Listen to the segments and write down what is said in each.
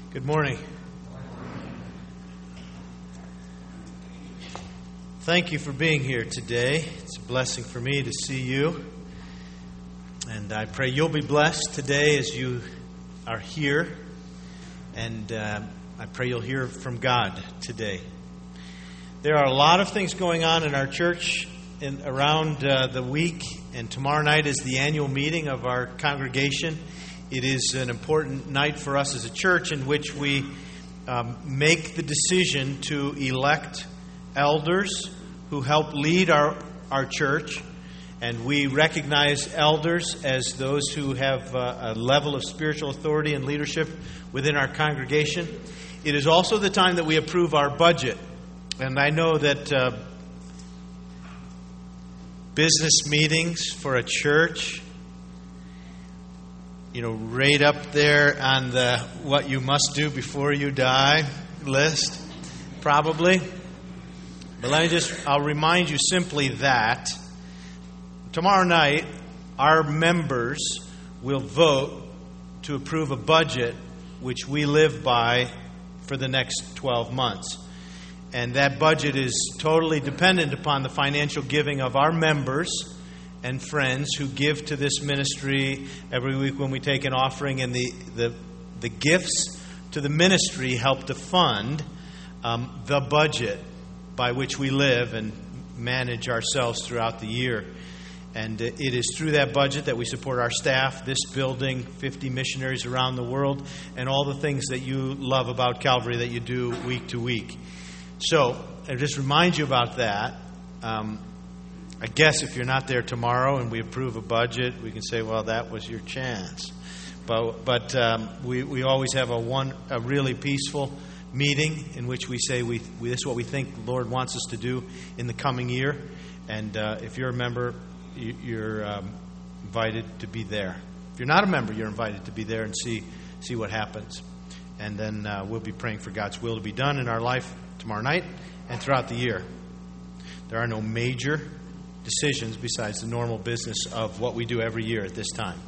Good morning. Thank you for being here today. It's a blessing for me to see you. And I pray you'll be blessed today as you are here. And I pray you'll hear from God today. There are a lot of things going on in our church around the week. And tomorrow night is the annual meeting of our congregation. It is an important night for us as a church in which we make the decision to elect elders who help lead our church. And we recognize elders as those who have a level of spiritual authority and leadership within our congregation. It is also the time that we approve our budget. And I know that business meetings for a church, right up there on the what you must do before you die list, probably. But I'll remind you simply that tomorrow night, our members will vote to approve a budget which we live by for the next 12 months. And that budget is totally dependent upon the financial giving of our members and friends who give to this ministry every week when we take an offering. And the gifts to the ministry help to fund the budget by which we live and manage ourselves throughout the year. And it is through that budget that we support our staff, this building, 50 missionaries around the world, and all the things that you love about Calvary that you do week to week. So, I just remind you about that. I guess if you're not there tomorrow and we approve a budget, we can say, well, that was your chance. But we always have a really peaceful meeting in which we say this is what we think the Lord wants us to do in the coming year. And if you're a member, you're invited to be there. If you're not a member, you're invited to be there and see what happens. And then we'll be praying for God's will to be done in our life tomorrow night and throughout the year. There are no major decisions besides the normal business of what we do every year at this time.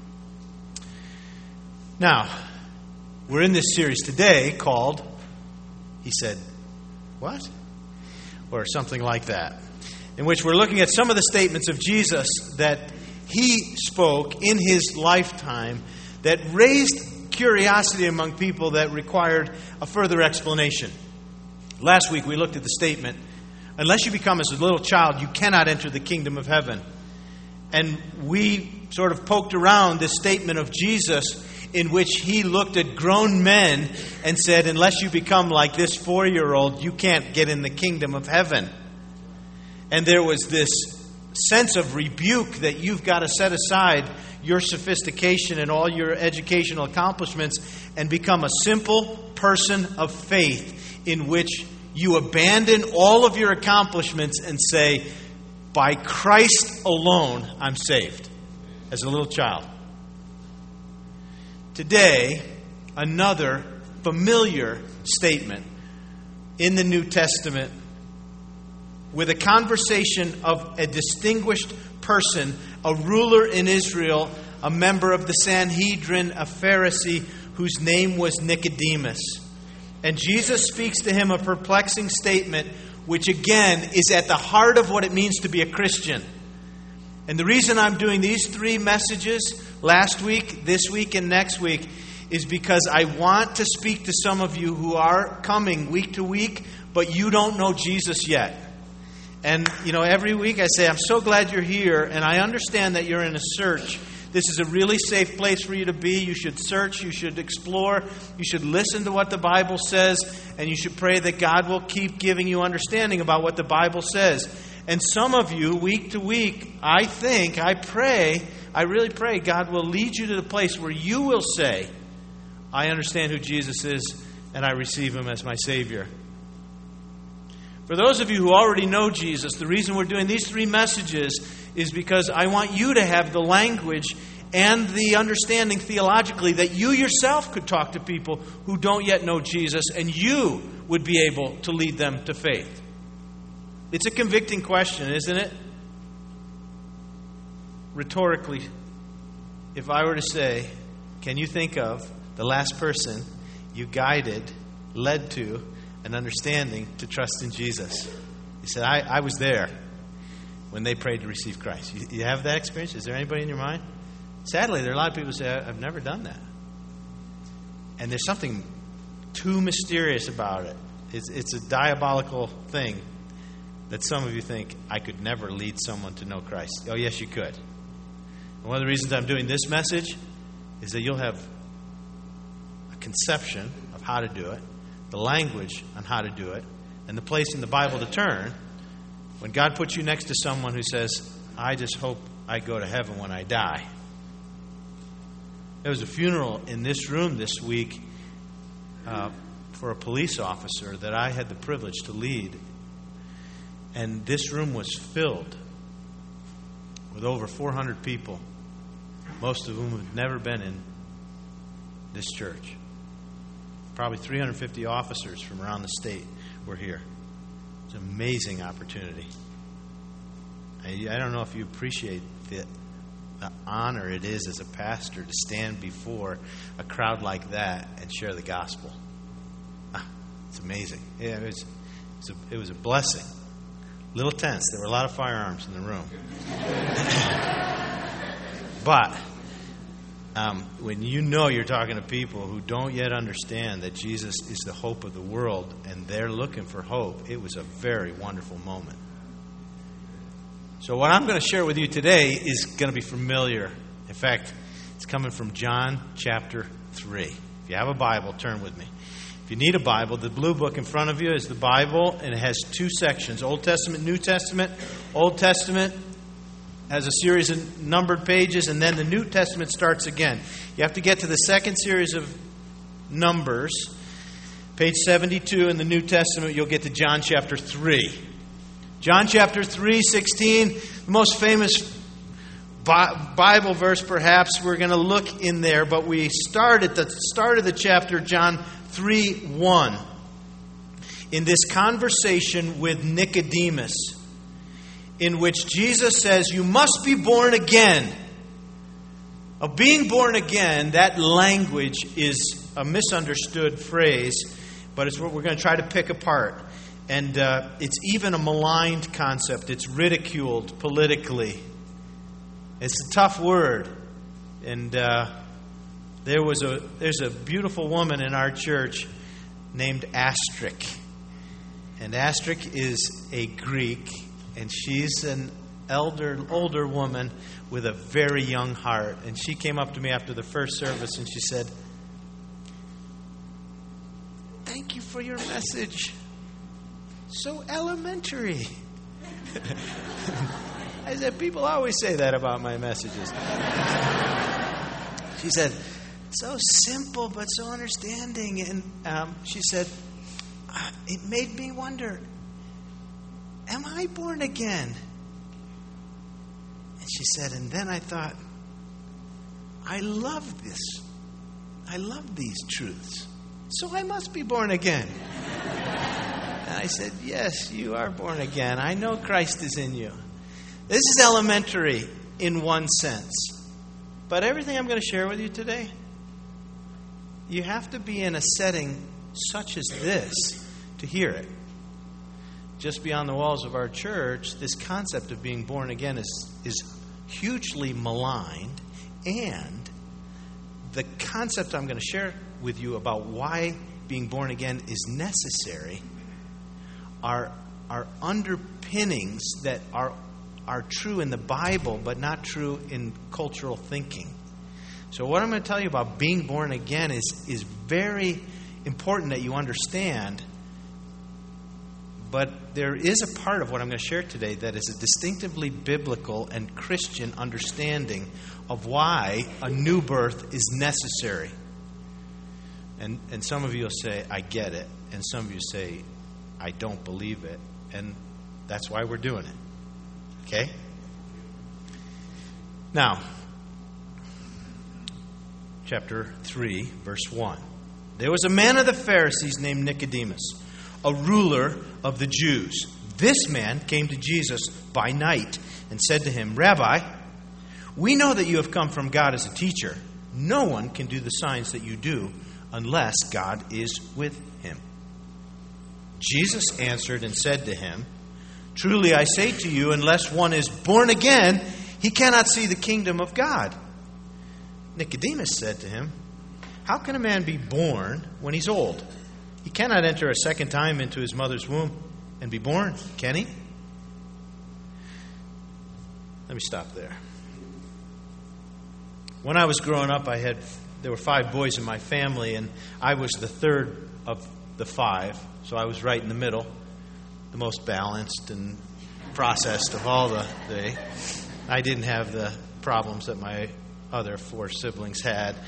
Now, we're in this series today called, He Said, What? Or something like that, in which we're looking at some of the statements of Jesus that He spoke in His lifetime that raised curiosity among people that required a further explanation. Last week we looked at the statement, unless you become as a little child, you cannot enter the kingdom of heaven. And we sort of poked around this statement of Jesus in which He looked at grown men and said, unless you become like this 4-year-old, you can't get in the kingdom of heaven. And there was this sense of rebuke that you've got to set aside your sophistication and all your educational accomplishments and become a simple person of faith in which you abandon all of your accomplishments and say, by Christ alone, I'm saved, as a little child. Today, another familiar statement in the New Testament with a conversation of a distinguished person, a ruler in Israel, a member of the Sanhedrin, a Pharisee whose name was Nicodemus. And Jesus speaks to him a perplexing statement, which again is at the heart of what it means to be a Christian. And the reason I'm doing these 3 messages, last week, this week, and next week, is because I want to speak to some of you who are coming week to week, but you don't know Jesus yet. And, every week I say, I'm so glad you're here, and I understand that you're in a search. This is a really safe place for you to be. You should search, you should explore, you should listen to what the Bible says, and you should pray that God will keep giving you understanding about what the Bible says. And some of you, week to week, I really pray God will lead you to the place where you will say, I understand who Jesus is, and I receive Him as my Savior. For those of you who already know Jesus, the reason we're doing these 3 messages is because I want you to have the language and the understanding theologically that you yourself could talk to people who don't yet know Jesus, and you would be able to lead them to faith. It's a convicting question, isn't it? Rhetorically, if I were to say, can you think of the last person you led to an understanding to trust in Jesus. You said, I was there when they prayed to receive Christ. You have that experience? Is there anybody in your mind? Sadly, there are a lot of people who say, I've never done that. And there's something too mysterious about it. It's a diabolical thing that some of you think, I could never lead someone to know Christ. Oh, yes, you could. And one of the reasons I'm doing this message is that you'll have a conception of how to do it, the language on how to do it, and the place in the Bible to turn when God puts you next to someone who says, I just hope I go to heaven when I die. There was a funeral in this room this week for a police officer that I had the privilege to lead. And this room was filled with over 400 people, most of whom had never been in this church. Probably 350 officers from around the state were here. It's an amazing opportunity. I don't know if you appreciate the honor it is as a pastor to stand before a crowd like that and share the gospel. It's amazing. Yeah, it was a blessing. Little tense. There were a lot of firearms in the room. But when you know you're talking to people who don't yet understand that Jesus is the hope of the world and they're looking for hope, it was a very wonderful moment. So what I'm going to share with you today is going to be familiar. In fact, it's coming from John chapter 3. If you have a Bible, turn with me. If you need a Bible, the blue book in front of you is the Bible, and it has two sections, Old Testament, New Testament. Old Testament has a series of numbered pages, and then the New Testament starts again. You have to get to the second series of Numbers, page 72 in the New Testament. You'll get to John chapter 3. John chapter 3, 16, the most famous Bible verse perhaps. We're going to look in there, but we start at the start of the chapter, John 3:1, in this conversation with Nicodemus, in which Jesus says, you must be born again. Of being born again, that language is a misunderstood phrase, but it's what we're going to try to pick apart. And it's even a maligned concept. It's ridiculed politically. It's a tough word. And there's a beautiful woman in our church named Astrid. And Astrid is a Greek, and she's an older woman with a very young heart. And she came up to me after the first service and she said, "Thank you for your message. So elementary." I said, people always say that about my messages. She said, so simple but so understanding. And she said, it made me wonder, am I born again? And she said, and then I thought, I love this. I love these truths. So I must be born again. And I said, yes, you are born again. I know Christ is in you. This is elementary in one sense. But everything I'm going to share with you today, you have to be in a setting such as this to hear it. Just beyond the walls of our church, this concept of being born again is hugely maligned. And the concept I'm going to share with you about why being born again is necessary are underpinnings that are true in the Bible, but not true in cultural thinking. So what I'm going to tell you about being born again is very important that you understand. But there is a part of what I'm going to share today that is a distinctively biblical and Christian understanding of why a new birth is necessary. And some of you will say, I get it. And some of you say, I don't believe it. And that's why we're doing it. Okay? Now, chapter 3, verse 1. There was a man of the Pharisees named Nicodemus, a ruler of the Jews. This man came to Jesus by night and said to him, Rabbi, we know that you have come from God as a teacher. No one can do the signs that you do unless God is with him. Jesus answered and said to him, Truly I say to you, unless one is born again, he cannot see the kingdom of God. Nicodemus said to him, How can a man be born when he's old? He cannot enter a second time into his mother's womb and be born, can he? Let me stop there. When I was growing up, there were 5 boys in my family, and I was the third of the 5, so I was right in the middle, the most balanced and processed of all I didn't have the problems that my other 4 siblings had.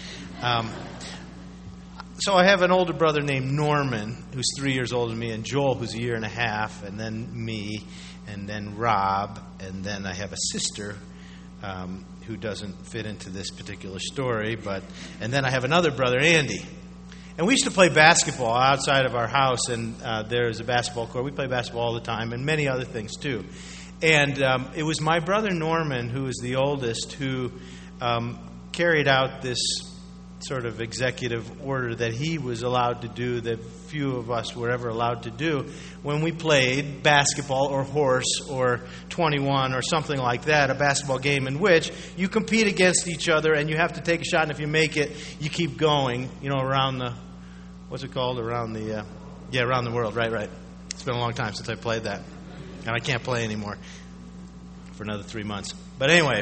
So I have an older brother named Norman, who's 3 years older than me, and Joel, who's a year and a half, and then me, and then Rob, and then I have a sister who doesn't fit into this particular story, and then I have another brother, Andy. And we used to play basketball outside of our house, and there's a basketball court. We play basketball all the time, and many other things too. And it was my brother Norman, who was the oldest, who carried out this sort of executive order that he was allowed to do that few of us were ever allowed to do when we played basketball or horse or 21 or something like that, a basketball game in which you compete against each other and you have to take a shot, and if you make it, you keep going, around the, what's it called? Around the world, right. It's been a long time since I played that, and I can't play anymore for another 3 months. But anyway,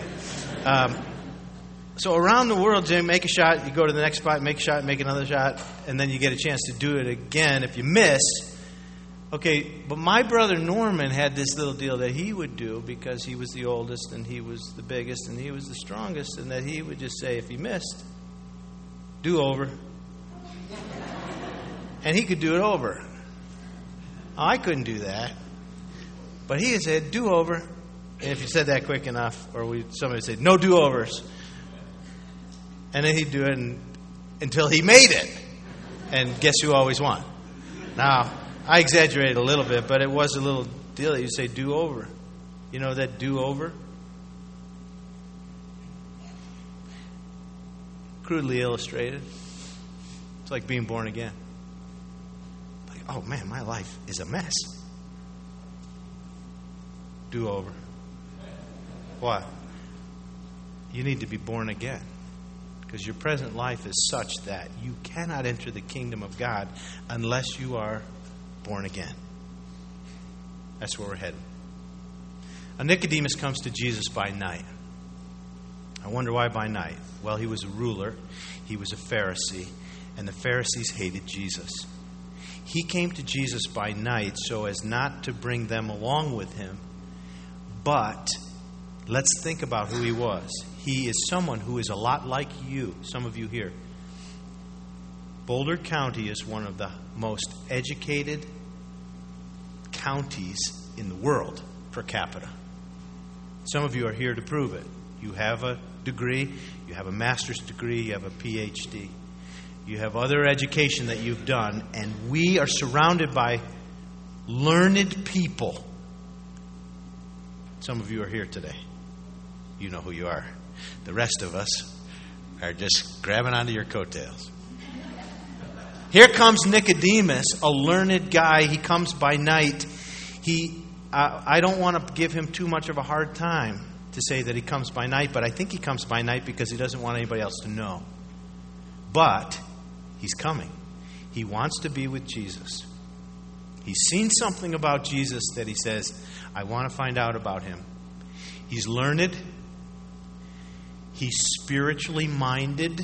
so around the world, you make a shot, you go to the next spot, make a shot, make another shot, and then you get a chance to do it again. If you miss, okay, but my brother Norman had this little deal that he would do because he was the oldest and he was the biggest and he was the strongest, and that he would just say, if you missed, do over. And he could do it over. I couldn't do that. But he said, do over. And if you said that quick enough, or somebody would say, no do-overs. And then he'd do it until he made it. And guess who always won? Now, I exaggerated a little bit, but it was a little deal that you say do over. You know that do over? Crudely illustrated. It's like being born again. Like, oh man, my life is a mess. Do over. What? You need to be born again. Because your present life is such that you cannot enter the kingdom of God unless you are born again. That's where we're headed. Nicodemus comes to Jesus by night. I wonder why by night. Well, he was a ruler. He was a Pharisee. And the Pharisees hated Jesus. He came to Jesus by night so as not to bring them along with him. But let's think about who he was. He is someone who is a lot like you, some of you here. Boulder County is one of the most educated counties in the world per capita. Some of you are here to prove it. You have a degree, you have a master's degree, you have a PhD. You have other education that you've done, and we are surrounded by learned people. Some of you are here today. You know who you are. The rest of us are just grabbing onto your coattails. Here comes Nicodemus, a learned guy. He comes by night. I don't want to give him too much of a hard time to say that he comes by night, but I think he comes by night because he doesn't want anybody else to know. But he's coming. He wants to be with Jesus. He's seen something about Jesus that he says, I want to find out about him. He's learned. He's spiritually minded.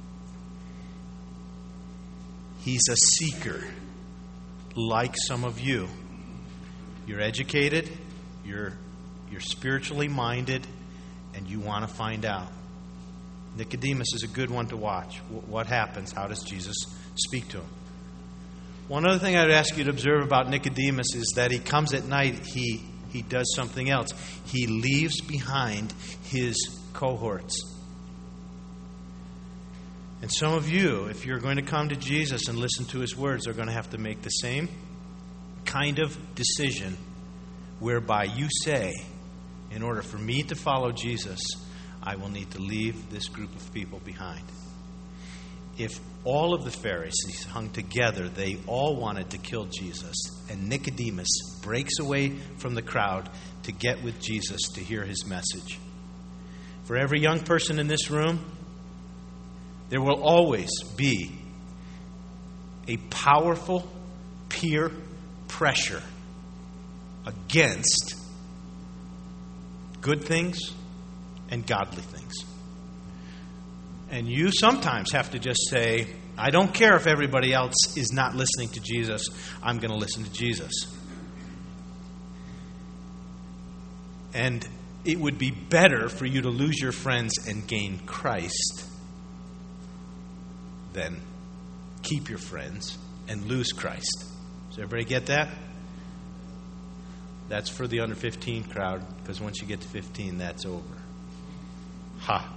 He's a seeker, like some of you. You're educated, you're spiritually minded, and you want to find out. Nicodemus is a good one to watch. What happens? How does Jesus speak to him? One other thing I'd ask you to observe about Nicodemus is that he comes at night, he does something else. He leaves behind his cohorts. And some of you, if you're going to come to Jesus and listen to his words, are going to have to make the same kind of decision whereby you say, in order for me to follow Jesus, I will need to leave this group of people behind. If All of the Pharisees hung together. They all wanted to kill Jesus. And Nicodemus breaks away from the crowd to get with Jesus to hear his message. For every young person in this room, there will always be a powerful peer pressure against good things and godly things. And you sometimes have to just say, I don't care if everybody else is not listening to Jesus. I'm going to listen to Jesus. And it would be better for you to lose your friends and gain Christ than keep your friends and lose Christ. Does everybody get that? That's for the under 15 crowd, because once you get to 15, that's over. Ha!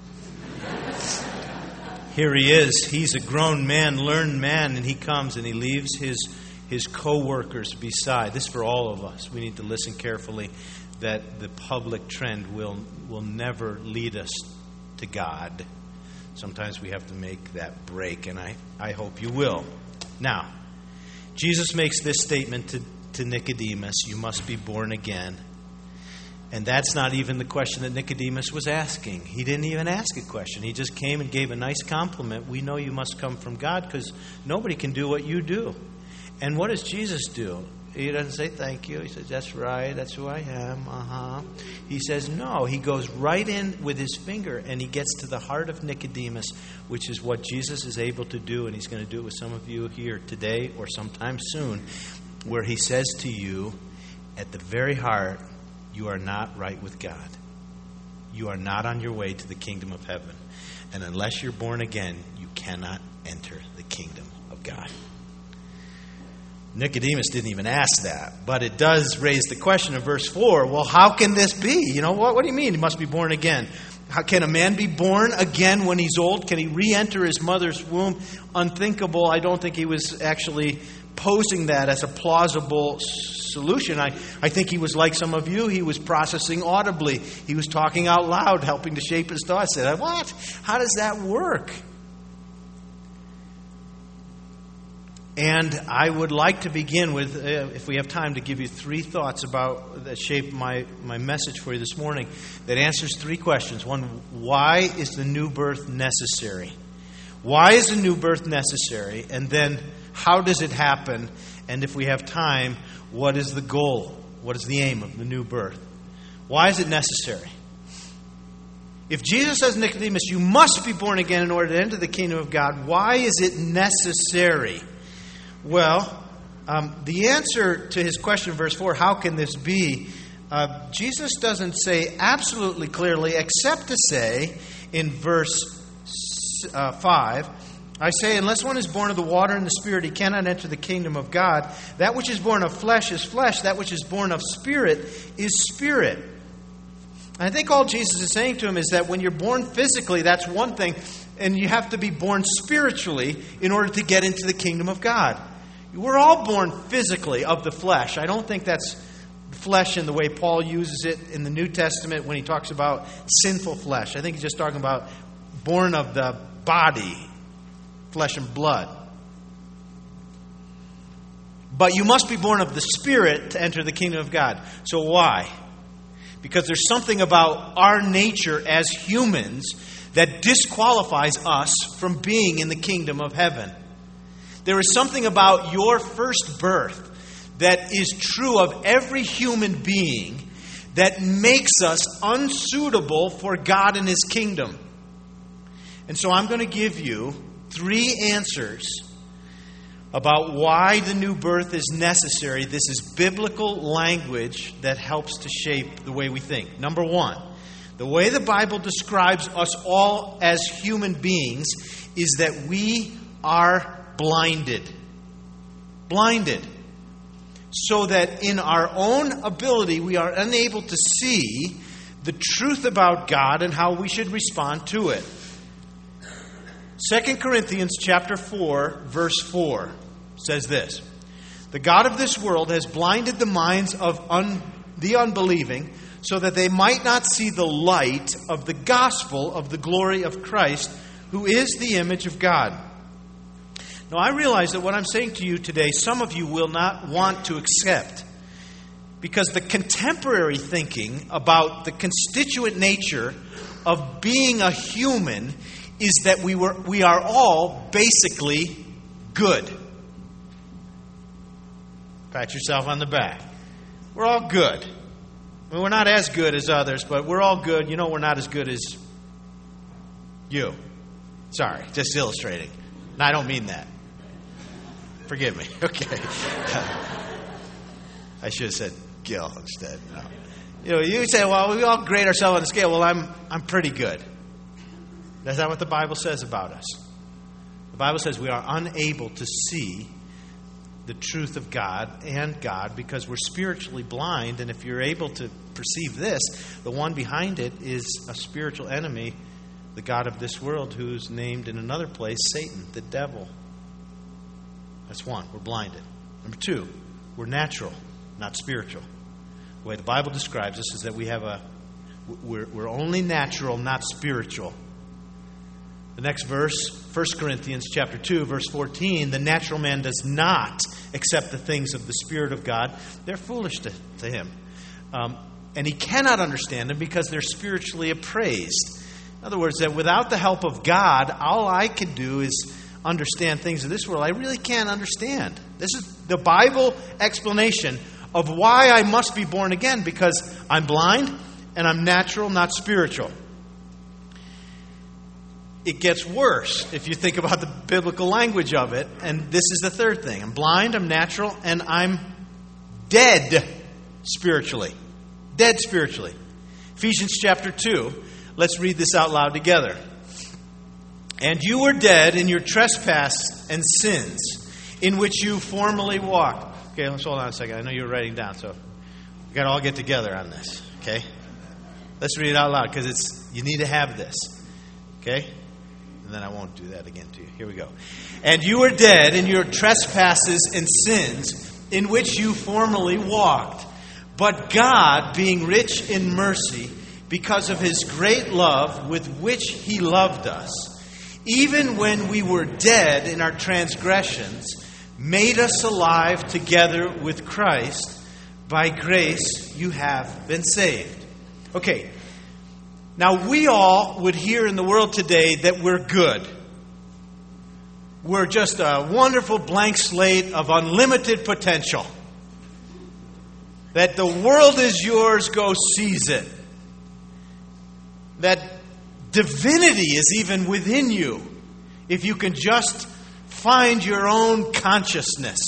Here he is. He's a grown man, learned man, and he comes and he leaves his co-workers beside. This is for all of us. We need to listen carefully that the public trend will never lead us to God. Sometimes we have to make that break, and I hope you will. Now, Jesus makes this statement to Nicodemus, you must be born again. And that's not even the question that Nicodemus was asking. He didn't even ask a question. He just came and gave a nice compliment. We know you must come from God because nobody can do what you do. And what does Jesus do? He doesn't say thank you. He says, that's right. That's who I am. He says no. He goes right in with his finger and he gets to the heart of Nicodemus, which is what Jesus is able to do. And he's going to do it with some of you here today or sometime soon, where he says to you, at the very heart, you are not right with God. You are not on your way to the kingdom of heaven. And unless you're born again, you cannot enter the kingdom of God. Nicodemus didn't even ask that. But it does raise the question in verse 4. Well, how can this be? You know, what do you mean he must be born again? How can a man be born again when he's old? Can he re-enter his mother's womb? Unthinkable. I don't think he was actually posing that as a plausible solution. I think he was like some of you. He was processing audibly. He was talking out loud, helping to shape his thoughts. He said, what? How does that work? And I would like to begin with, if we have time, to give you 3 thoughts about that shape my message for you this morning that answers 3 questions. One, why is the new birth necessary? Why is the new birth necessary? And then, how does it happen? And if we have time, what is the goal? What is the aim of the new birth? Why is it necessary? If Jesus says, Nicodemus, you must be born again in order to enter the kingdom of God, why is it necessary? Well, the answer to his question in verse 4, how can this be? Jesus doesn't say absolutely clearly, except to say in verse 5, I say, unless one is born of the water and the Spirit, he cannot enter the kingdom of God. That which is born of flesh is flesh. That which is born of spirit is spirit. I think all Jesus is saying to him is that when you're born physically, that's one thing, and you have to be born spiritually in order to get into the kingdom of God. We're all born physically of the flesh. I don't think that's flesh in the way Paul uses it in the New Testament when he talks about sinful flesh. I think he's just talking about born of the body, flesh and blood. But you must be born of the Spirit to enter the kingdom of God. So why? Because there's something about our nature as humans that disqualifies us from being in the kingdom of heaven. There is something about your first birth that is true of every human being that makes us unsuitable for God and His kingdom. And so I'm going to give you 3 answers about why the new birth is necessary. This is biblical language that helps to shape the way we think. Number 1, the way the Bible describes us all as human beings is that we are blinded. Blinded. So that in our own ability we are unable to see the truth about God and how we should respond to it. 2 Corinthians chapter 4, verse 4 says this: the God of this world has blinded the minds of the unbelieving so that they might not see the light of the gospel of the glory of Christ, who is the image of God. Now, I realize that what I'm saying to you today, some of you will not want to accept. Because the contemporary thinking about the constituent nature of being a human is that we are all basically good. Pat yourself on the back. We're all good. I mean, we're not as good as others, but we're all good. You know, we're not as good as you. Sorry, just illustrating. And I don't mean that. Forgive me. Okay. I should have said Gil instead. No. You know, you say, well, we all grade ourselves on the scale. Well, I'm pretty good. That's not what the Bible says about us. The Bible says we are unable to see the truth of God and God because we're spiritually blind. And if you're able to perceive this, the one behind it is a spiritual enemy, the god of this world, who's named in another place Satan, the devil. That's one. We're blinded. Number two, we're natural, not spiritual. The way the Bible describes us is that we're only natural, not spiritual. The next verse, 1 Corinthians chapter 2, verse 14, the natural man does not accept the things of the Spirit of God. They're foolish to him. And he cannot understand them because they're spiritually appraised. In other words, that without the help of God, all I can do is understand things of this world I really can't understand. This is the Bible explanation of why I must be born again, because I'm blind and I'm natural, not spiritual. It gets worse if you think about the biblical language of it. And this is the third thing. I'm blind, I'm natural, and I'm dead spiritually. Dead spiritually. Ephesians chapter 2. Let's read this out loud together. And you were dead in your trespass and sins, in which you formerly walked. Okay, let's hold on a second. I know you're writing down, so we got to all get together on this. Okay? Let's read it out loud, because you need to have this. Okay? And then I won't do that again to you. Here we go. And you were dead in your trespasses and sins, in which you formerly walked. But God, being rich in mercy, because of His great love with which He loved us, even when we were dead in our transgressions, made us alive together with Christ. By grace you have been saved. Okay. Now, we all would hear in the world today that we're good. We're just a wonderful blank slate of unlimited potential. That the world is yours, go seize it. That divinity is even within you if you can just find your own consciousness.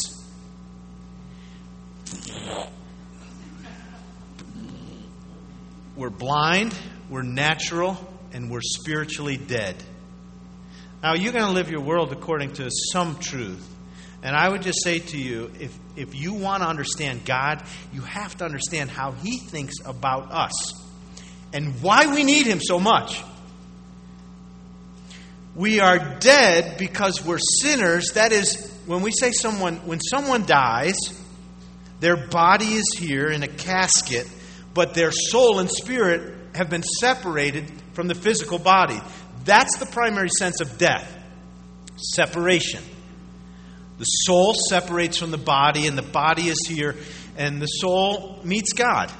We're blind. We're natural, and we're spiritually dead. Now, you're going to live your world according to some truth. And I would just say to you, if you want to understand God, you have to understand how He thinks about us and why we need Him so much. We are dead because we're sinners. That is, when someone dies, their body is here in a casket, but their soul and spirit have been separated from the physical body. That's the primary sense of death. Separation. The soul separates from the body, and the body is here, and the soul meets God.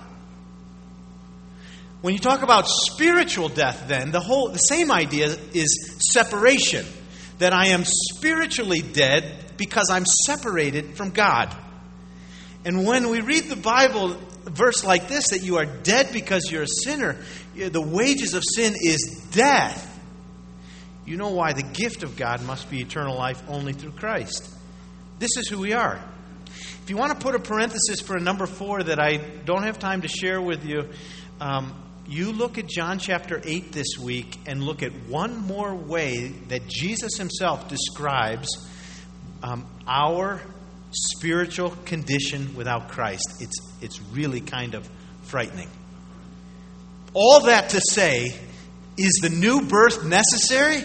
When you talk about spiritual death, then, the same idea is separation. That I am spiritually dead because I'm separated from God. And when we read the Bible, a verse like this, that you are dead because you're a sinner, the wages of sin is death. You know why the gift of God must be eternal life only through Christ. This is who we are. If you want to put a parenthesis for a number 4 that I don't have time to share with you, you look at John chapter 8 this week and look at one more way that Jesus Himself describes our spiritual condition without Christ. It's really kind of frightening. All that to say, is the new birth necessary?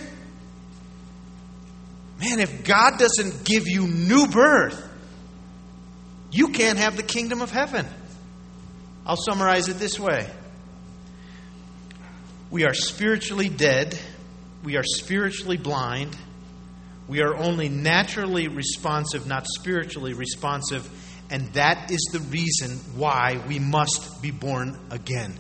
Man, if God doesn't give you new birth, you can't have the kingdom of heaven. I'll summarize it this way. We are spiritually dead. We are spiritually blind. We are only naturally responsive, not spiritually responsive, and that is the reason why we must be born again.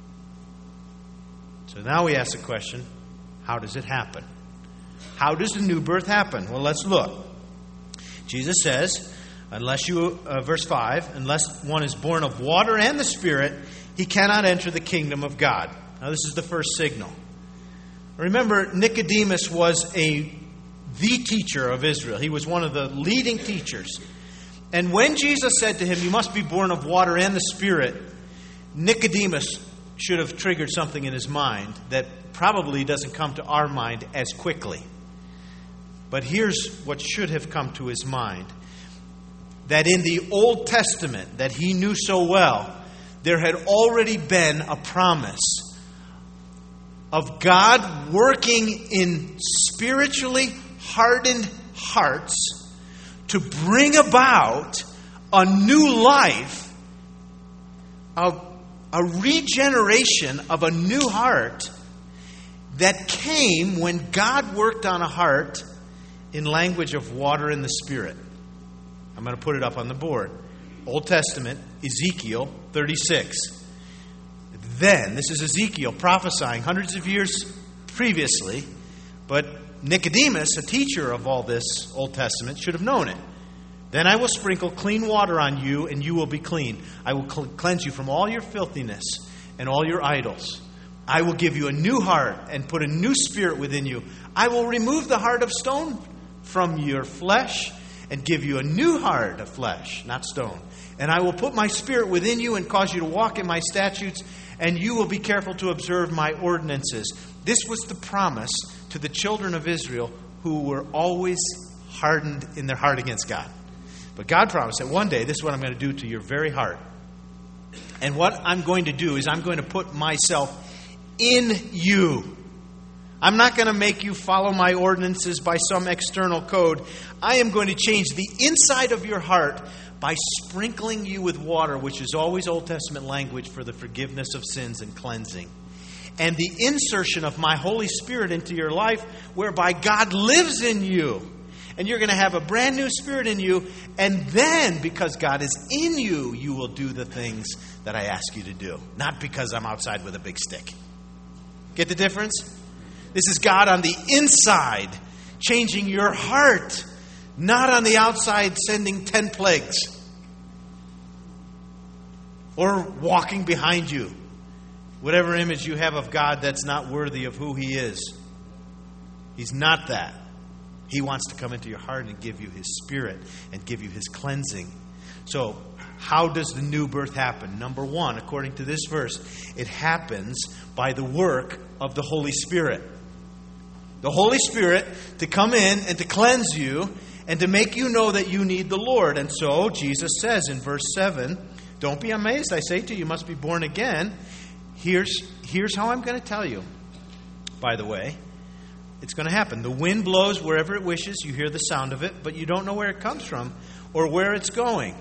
So now we ask the question, how does it happen? How does the new birth happen? Well, let's look. Jesus says, verse 5, unless one is born of water and the Spirit, he cannot enter the kingdom of God. Now this is the first signal. Remember, Nicodemus was the teacher of Israel. He was one of the leading teachers. And when Jesus said to him, you must be born of water and the Spirit, Nicodemus should have triggered something in his mind that probably doesn't come to our mind as quickly. But here's what should have come to his mind. That in the Old Testament that he knew so well, there had already been a promise of God working in spiritually hardened hearts to bring about a new life, a regeneration of a new heart that came when God worked on a heart in language of water and the Spirit. I'm going to put it up on the board. Old Testament, Ezekiel 36. Then, this is Ezekiel prophesying hundreds of years previously, but Nicodemus, a teacher of all this Old Testament, should have known it. Then I will sprinkle clean water on you, and you will be clean. I will cleanse you from all your filthiness and all your idols. I will give you a new heart and put a new spirit within you. I will remove the heart of stone from your flesh and give you a new heart of flesh, not stone. And I will put my spirit within you and cause you to walk in my statutes, and you will be careful to observe my ordinances. This was the promise to the children of Israel who were always hardened in their heart against God. But God promised that one day, this is what I'm going to do to your very heart. And what I'm going to do is I'm going to put myself in you. I'm not going to make you follow my ordinances by some external code. I am going to change the inside of your heart by sprinkling you with water, which is always Old Testament language for the forgiveness of sins and cleansing. And the insertion of my Holy Spirit into your life, whereby God lives in you. And you're going to have a brand new spirit in you. And then, because God is in you, you will do the things that I ask you to do. Not because I'm outside with a big stick. Get the difference? This is God on the inside, changing your heart. Not on the outside, sending 10 plagues. Or walking behind you. Whatever image you have of God that's not worthy of who He is. He's not that. He wants to come into your heart and give you His Spirit and give you His cleansing. So, how does the new birth happen? Number one, according to this verse, it happens by the work of the Holy Spirit. The Holy Spirit to come in and to cleanse you and to make you know that you need the Lord. And so, Jesus says in verse 7, don't be amazed, I say to you, you must be born again. Here's how I'm going to tell you, by the way. It's going to happen. The wind blows wherever it wishes. You hear the sound of it, but you don't know where it comes from or where it's going.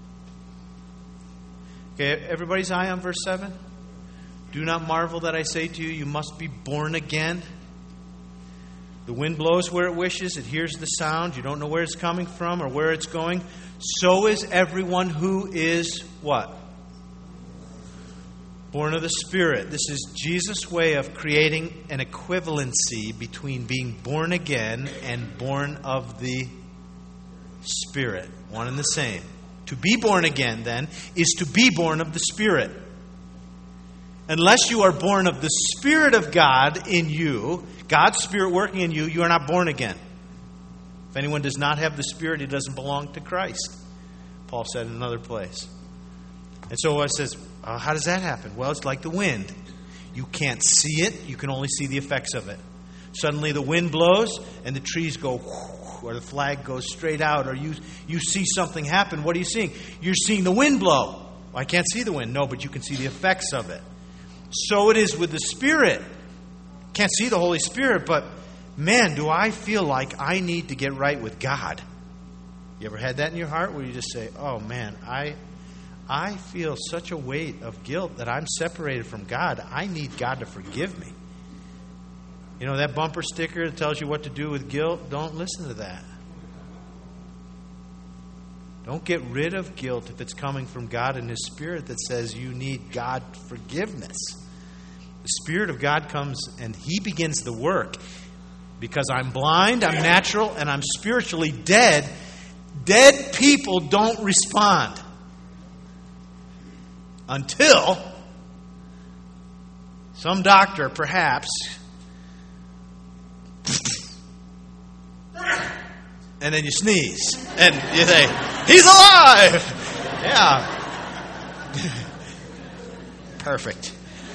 Okay, everybody's eye on verse 7? Do not marvel that I say to you, you must be born again. The wind blows where it wishes. It hears the sound. You don't know where it's coming from or where it's going. So is everyone who is what? Born of the Spirit. This is Jesus' way of creating an equivalency between being born again and born of the Spirit. One and the same. To be born again, then, is to be born of the Spirit. Unless you are born of the Spirit of God in you, God's Spirit working in you, you are not born again. If anyone does not have the Spirit, he doesn't belong to Christ. Paul said in another place. And so it says, how does that happen? Well, it's like the wind. You can't see it. You can only see the effects of it. Suddenly the wind blows and the trees go, or the flag goes straight out, or you see something happen. What are you seeing? You're seeing the wind blow. Well, I can't see the wind. No, but you can see the effects of it. So it is with the Spirit. Can't see the Holy Spirit, but man, do I feel like I need to get right with God. You ever had that in your heart where you just say, oh man, I feel such a weight of guilt that I'm separated from God. I need God to forgive me. You know, that bumper sticker that tells you what to do with guilt, don't listen to that. Don't get rid of guilt if it's coming from God and His Spirit that says you need God forgiveness. The Spirit of God comes and He begins the work. Because I'm blind, I'm natural, and I'm spiritually dead. Dead people don't respond. Until some doctor, perhaps, and then you sneeze, and you say, "He's alive!" Yeah. Perfect.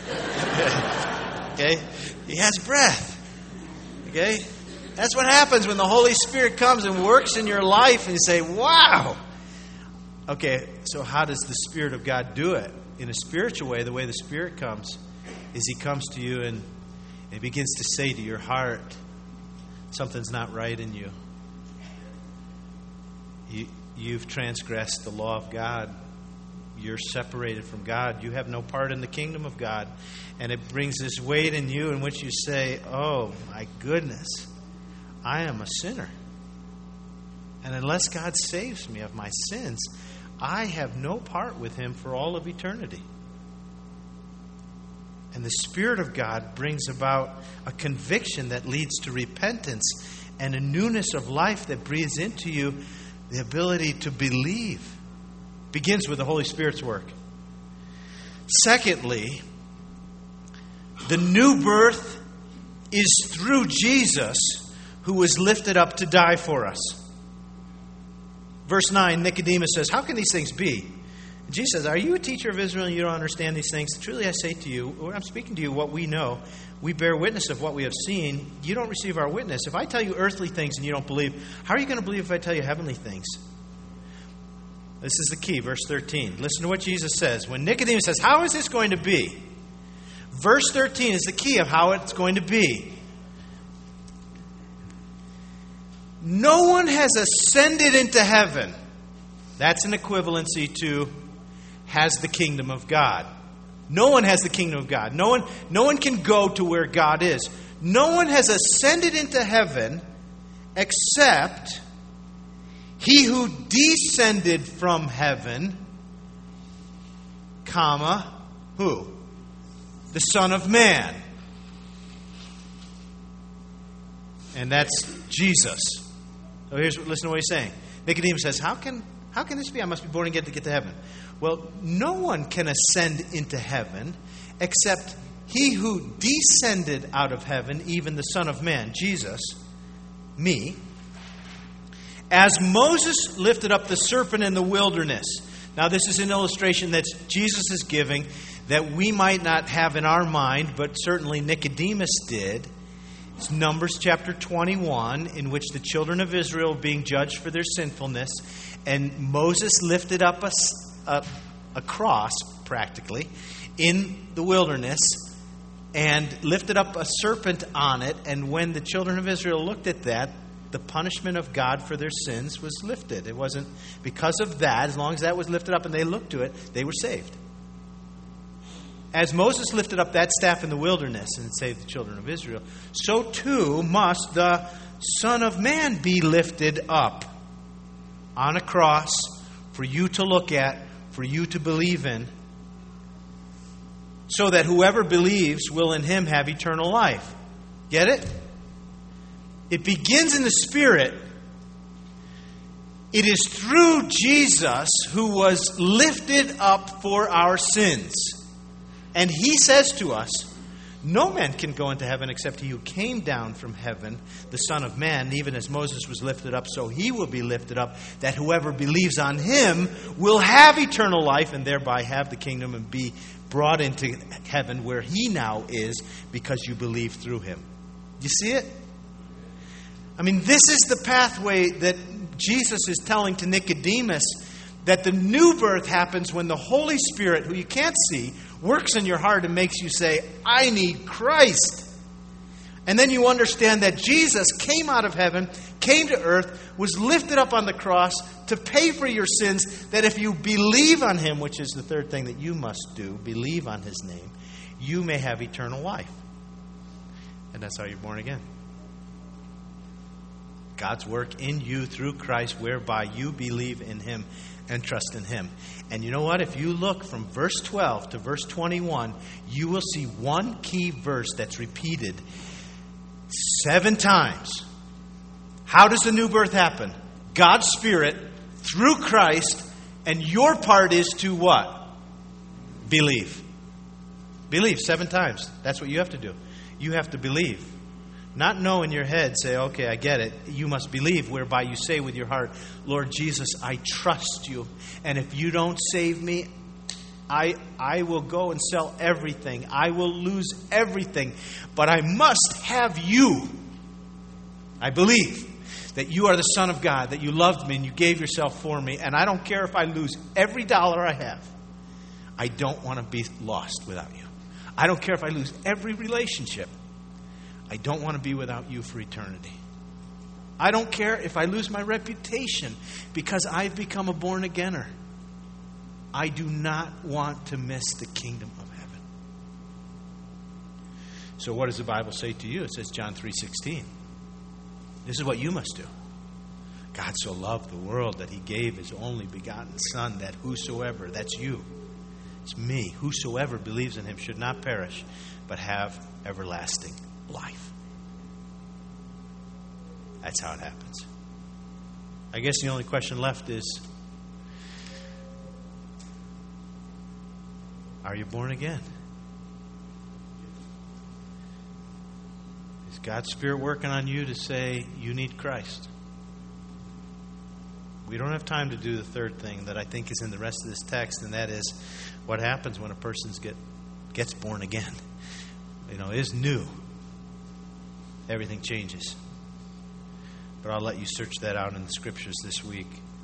Okay? He has breath. Okay? That's what happens when the Holy Spirit comes and works in your life and you say, "Wow!" Okay, so how does the Spirit of God do it? In a spiritual way, the way the Spirit comes is He comes to you and He begins to say to your heart, something's not right in you. You've transgressed the law of God. You're separated from God. You have no part in the kingdom of God. And it brings this weight in you in which you say, "Oh, my goodness, I am a sinner. And unless God saves me of my sins, I have no part with Him for all of eternity." And the Spirit of God brings about a conviction that leads to repentance and a newness of life that breathes into you the ability to believe. Begins with the Holy Spirit's work. Secondly, the new birth is through Jesus, who was lifted up to die for us. Verse 9, Nicodemus says, "How can these things be?" And Jesus says, "Are you a teacher of Israel and you don't understand these things? Truly I say to you, when I'm speaking to you what we know, we bear witness of what we have seen. You don't receive our witness. If I tell you earthly things and you don't believe, how are you going to believe if I tell you heavenly things?" This is the key, verse 13. Listen to what Jesus says. When Nicodemus says, "How is this going to be?" Verse 13 is the key of how it's going to be. No one has ascended into heaven. That's an equivalency to has the kingdom of God. No one has the kingdom of God. No one can go to where God is. No one has ascended into heaven except He who descended from heaven, who? The Son of Man. And that's Jesus. So listen to what he's saying. Nicodemus says, How can this be? I must be born again to get to heaven. Well, no one can ascend into heaven except He who descended out of heaven, even the Son of Man, Jesus, me. As Moses lifted up the serpent in the wilderness. Now, this is an illustration that Jesus is giving that we might not have in our mind, but certainly Nicodemus did. It's Numbers chapter 21, in which the children of Israel are being judged for their sinfulness. And Moses lifted up a cross, practically, in the wilderness and lifted up a serpent on it. And when the children of Israel looked at that, the punishment of God for their sins was lifted. It wasn't because of that. As long as that was lifted up and they looked to it, they were saved. As Moses lifted up that staff in the wilderness and saved the children of Israel, so too must the Son of Man be lifted up on a cross for you to look at, for you to believe in, so that whoever believes will in Him have eternal life. Get it? It begins in the Spirit. It is through Jesus who was lifted up for our sins. And He says to us, no man can go into heaven except He who came down from heaven, the Son of Man. Even as Moses was lifted up, so He will be lifted up, that whoever believes on Him will have eternal life and thereby have the kingdom and be brought into heaven where He now is because you believe through Him. You see it? I mean, this is the pathway that Jesus is telling to Nicodemus, that the new birth happens when the Holy Spirit, who you can't see, works in your heart and makes you say, I need Christ. And then you understand that Jesus came out of heaven, came to earth, was lifted up on the cross to pay for your sins, that if you believe on Him, which is the third thing that you must do, believe on His name, you may have eternal life. And that's how you're born again. God's work in you through Christ, whereby you believe in Him and trust in Him. And you know what? If you look from verse 12 to verse 21, you will see one key verse that's repeated 7 times. How does the new birth happen? God's Spirit through Christ, and your part is to what? Believe. Believe 7 times. That's what you have to do. You have to believe. Not know in your head, say, okay, I get it. You must believe, whereby you say with your heart, Lord Jesus, I trust you. And if you don't save me, I will go and sell everything. I will lose everything. But I must have you. I believe that you are the Son of God, that you loved me and you gave yourself for me. And I don't care if I lose every dollar I have. I don't want to be lost without you. I don't care if I lose every relationship. I don't want to be without you for eternity. I don't care if I lose my reputation because I've become a born-againer. I do not want to miss the kingdom of heaven. So what does the Bible say to you? It says John 3:16. This is what you must do. God so loved the world that He gave His only begotten Son, that whosoever, that's you, it's me, whosoever believes in Him should not perish, but have everlasting life. That's how it happens. I guess the only question left is, are you born again? Is God's Spirit working on you to say you need Christ? We don't have time to do the third thing that I think is in the rest of this text, and that is what happens when a person gets born again. Is new. Everything changes. But I'll let you search that out in the Scriptures this week.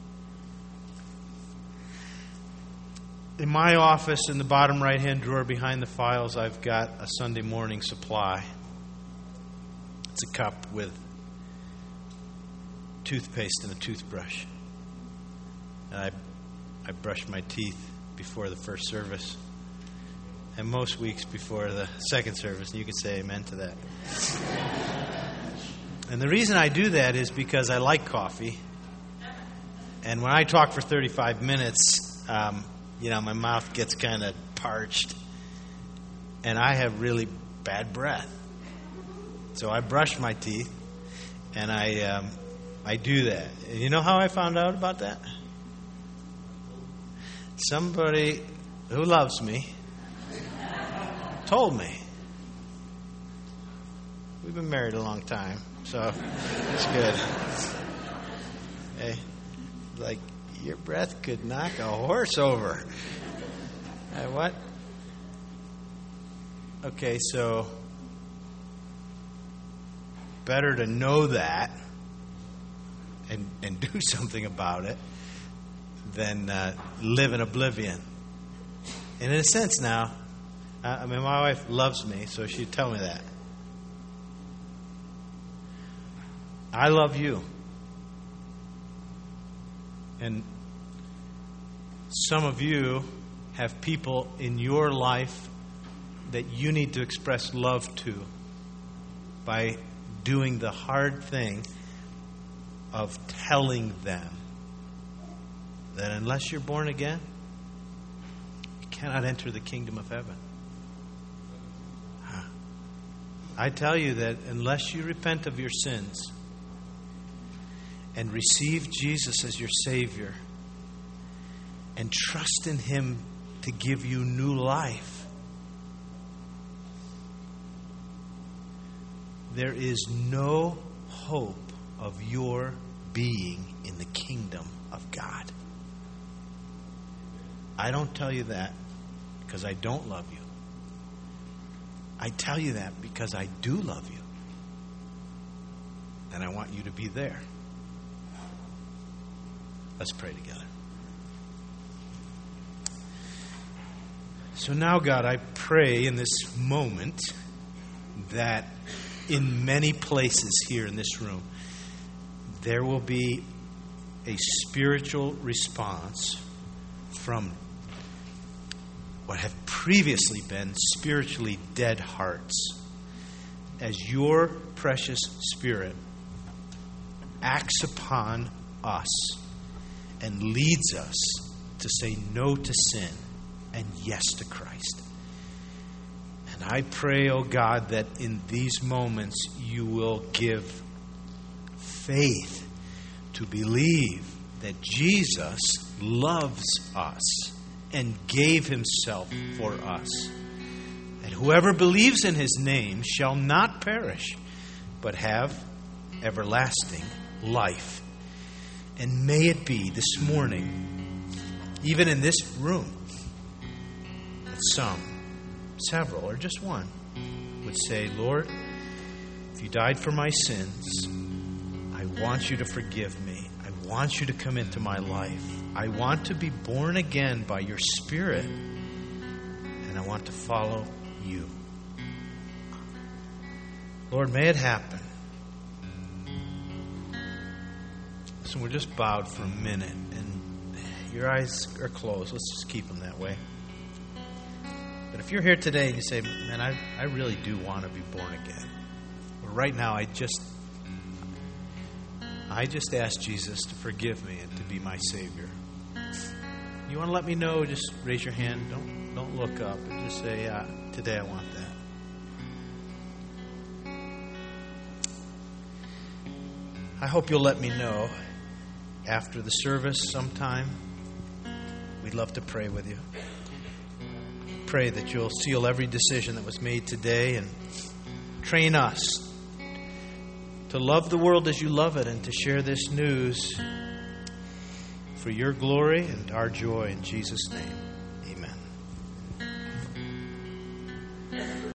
In my office, in the bottom right-hand drawer behind the files, I've got a Sunday morning supply. It's a cup with toothpaste and a toothbrush. And I brush my teeth before the first service. And most weeks before the second service. And you can say amen to that. And the reason I do that is because I like coffee. And when I talk for 35 minutes, my mouth gets kind of parched. And I have really bad breath. So I brush my teeth. And I do that. And you know how I found out about that? Somebody who loves me told me. We've been married a long time, so it's good. Hey, like, your breath could knock a horse over. What? Okay, so better to know that and do something about it than live in oblivion. And in a sense now, my wife loves me, so she'd tell me that. I love you. And some of you have people in your life that you need to express love to by doing the hard thing of telling them that unless you're born again, you cannot enter the kingdom of heaven. I tell you that unless you repent of your sins and receive Jesus as your Savior and trust in Him to give you new life, there is no hope of your being in the kingdom of God. I don't tell you that because I don't love you. I tell you that because I do love you. And I want you to be there. Let's pray together. So now, God, I pray in this moment that in many places here in this room, there will be a spiritual response from what have previously been spiritually dead hearts as your precious Spirit acts upon us and leads us to say no to sin and yes to Christ. And I pray, oh God, that in these moments you will give faith to believe that Jesus loves us and gave himself for us. And whoever believes in his name shall not perish, but have everlasting life. And may it be this morning, even in this room, that some, several, or just one, would say, Lord, if you died for my sins, I want you to forgive me. I want you to come into my life. I want to be born again by your Spirit, and I want to follow you. Lord, may it happen. So we're just bowed for a minute, and your eyes are closed. Let's just keep them that way. But if you're here today and you say, man, I really do want to be born again. Or right now, I just ask Jesus to forgive me and to be my Savior. You want to let me know, just raise your hand. Don't look up. And just say, today I want that. I hope you'll let me know after the service sometime. We'd love to pray with you. Pray that you'll seal every decision that was made today and train us to love the world as you love it and to share this news for your glory and our joy in Jesus' name.